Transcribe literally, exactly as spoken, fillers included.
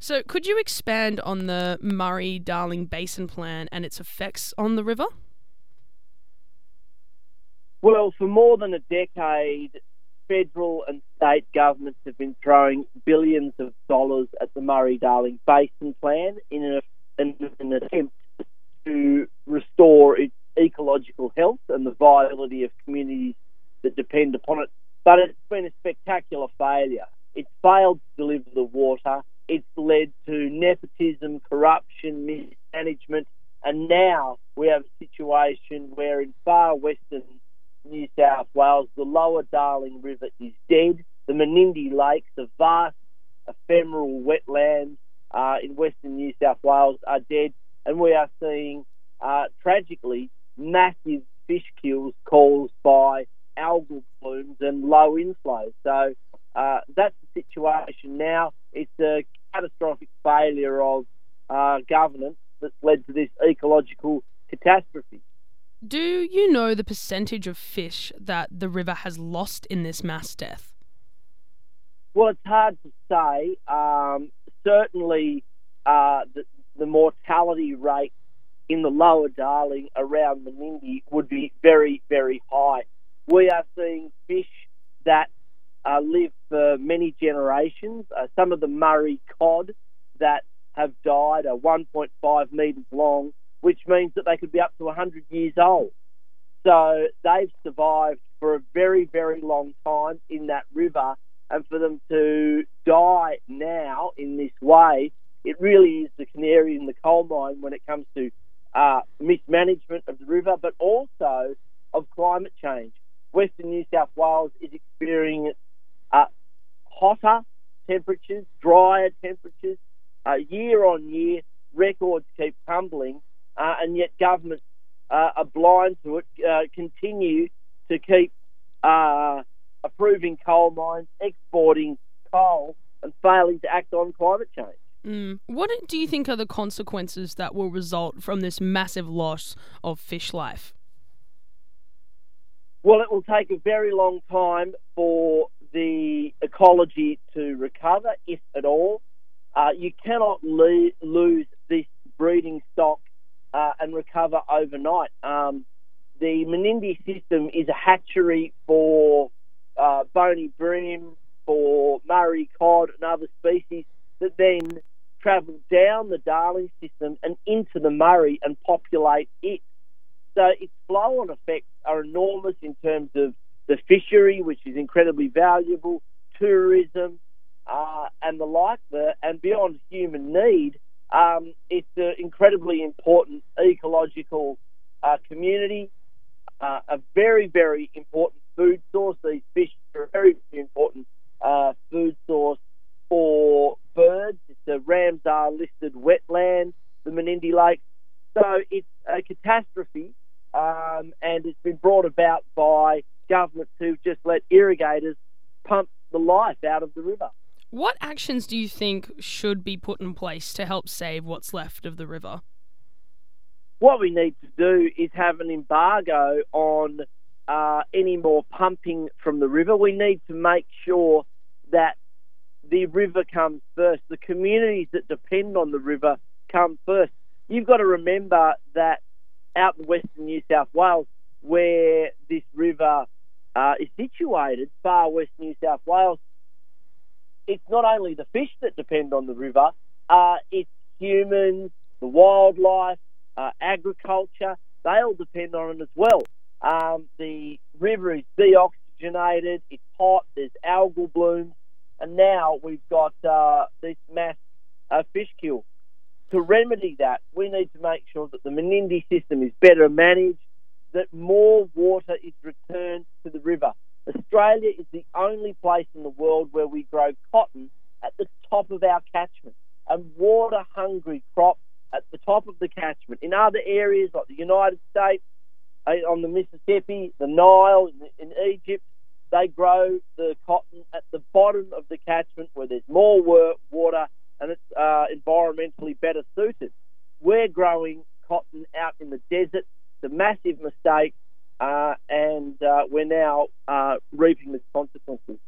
So could you expand on the Murray-Darling Basin Plan and its effects on the river? Well, for more than a decade, federal and state governments have been throwing billions of dollars at the Murray-Darling Basin Plan in an, in an attempt to restore its ecological health and the viability of communities that depend upon it. But it's been a spectacular failure. It's failed to deliver the water. It's led to nepotism, corruption, mismanagement, and now we have a situation where in far western New South Wales, the lower Darling River is dead. The Menindee Lakes, the vast ephemeral wetlands uh, in western New South Wales, are dead, and we are seeing, uh, tragically, massive fish kills caused by algal blooms and low inflows. So uh, that's the situation now. It's a catastrophic failure of uh, governance that's led to this ecological catastrophe. Do you know the percentage of fish that the river has lost in this mass death? Well, it's hard to say. Um, certainly, uh, the, the mortality rate in the lower Darling around Menindee would be very, very high. We are seeing fish that uh, live for many generations. Uh, some of the Murray cod that have died are one point five metres long, which means that they could be up to one hundred years old. So they've survived for a very, very long time in that river, and for them to die now in this way, it really is the canary in the coal mine when it comes to uh, mismanagement of the river, but also of climate change. Western New South Wales is experiencing uh, hotter temperatures, drier temperatures, uh, year on year. Records keep tumbling. Uh, and yet governments uh, are blind to it, uh, continue to keep uh, approving coal mines, exporting coal, and failing to act on climate change. Mm. What do you think are the consequences that will result from this massive loss of fish life? Well, it will take a very long time for the ecology to recover, if at all. Uh, you cannot le- lose this breeding stock Uh, and recover overnight. Um, the Menindee system is a hatchery for uh, bony bream, for Murray cod and other species that then travel down the Darling system and into the Murray and populate it. So its flow-on effects are enormous in terms of the fishery, which is incredibly valuable, tourism, uh, and the like there, and beyond human need. Um, it's an incredibly important ecological uh, community, uh, a very, very important food source. These fish are a very, very important uh, food source for birds. It's a Ramsar-listed wetland, the Menindee Lake. So it's a catastrophe, um, and it's been brought about by governments who've just let irrigators pump the life out of the river. What actions do you think should be put in place to help save what's left of the river? What we need to do is have an embargo on uh, any more pumping from the river. We need to make sure that the river comes first. The communities that depend on the river come first. You've got to remember that out in western New South Wales, where this river uh, is situated, far west New South Wales, it's not only the fish that depend on the river, uh, it's humans, the wildlife, uh, agriculture. They all depend on it as well. Um, the river is deoxygenated, it's hot, there's algal blooms, and now we've got uh, this mass uh, fish kill. To remedy that, we need to make sure that the Menindee system is better managed, that more water is returned to the river. Australia is the only place in the world where we grow cotton at the top of our catchment, a water-hungry crop at the top of the catchment. In other areas like the United States, on the Mississippi, the Nile, in Egypt, they grow the cotton at the bottom of the catchment where there's more water and it's uh, environmentally better suited. We're growing cotton out in the desert. It's a massive mistake, uh, and uh, we're now uh, reaping the consequences.